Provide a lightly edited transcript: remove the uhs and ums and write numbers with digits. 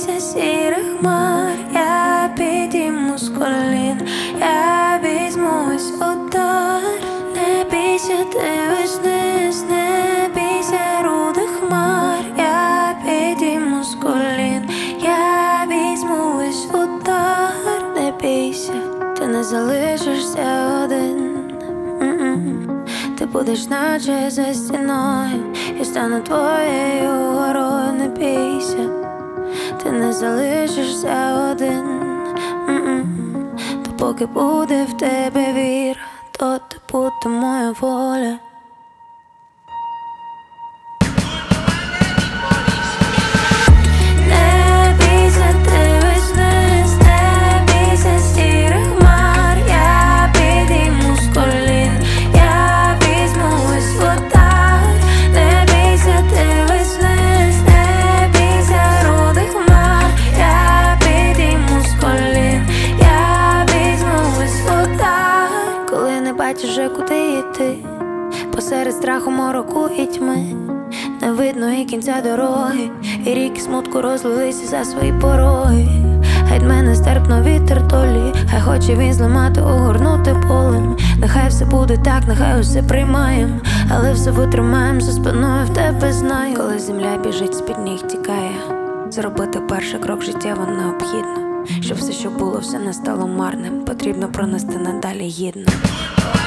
бійся сірих хмар, я підійму з колін, я візьмусь удар. Не бійся, дивись вниз, не бійся рудих хмар, я підійму з колін, я візьму весь удар. Не бійся, ти не залишишся один. Ти будеш наче за стіною, я стану твоєю горою. Не бійся, ти не залишишся один. То поки буде в тебе віра, то ти буде моя воля. Не бійся, дивись вниз, не бійся сірих хмар, я підійму з колін, я візьму весь удар. Не бійся, дивись вниз, не бійся рудих хмар, я підійму з колін, я візьму весь удар. Коли не бачиш вже куди йти, посеред страху, мороку і тьми, не видно і кінця дороги, і ріки смутку розлилися за свої пороги. Хай дме нестерпно вітер долі, хай хоче він зламати, огорнути полем. Нехай все буде так, нехай усе приймаєм, але все витримаєм, за спиною в тебе знаю. Коли земля біжить, з-під ніг тікає, зробити перший крок життєво необхідно. Щоб все, що було, все не стало марним, потрібно пронести надалі гідно.